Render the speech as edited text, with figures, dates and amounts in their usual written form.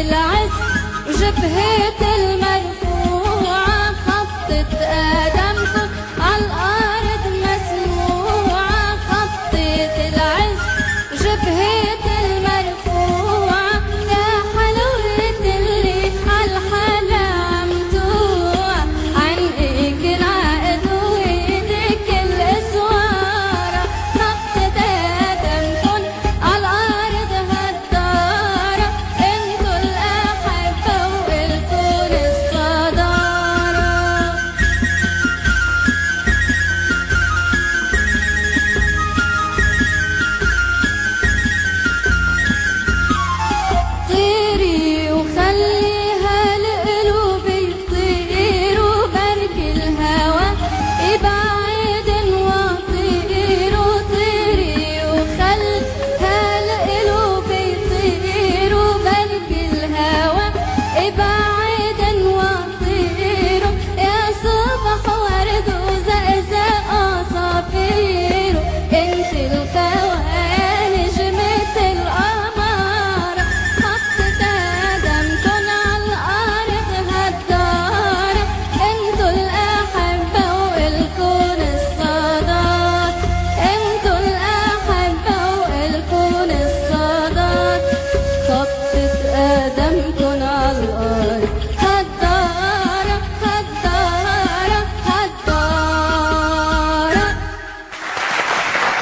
العز وجبهة المرفوعة، خطة آدمكم عالأرض مسموعة، خطة العز وجبهة المرفوعة، يا حلوة اللي عالحلا عمتوعة، عنقك العقد وإيدك الإسوارة، خطة آدمكم عالأرض هالدارة، انتو الأحبة وإلكن الصدارة. طيري وخليها القلوب يطيروا، برك الهوى ابعد وطيروا، طيري وخليها القلوب يطيروا، برك الهوى ابعد وطيروا، يا صبح ورد وزقزق عصافيره، انت الخوى يا نجمة القمر، خطة آدمكن عالأرض هالدارة، انتو الأحبة وإلكن الصدار، انتو الأحبة وإلكن الصدار، خطة آدمكن عالأرض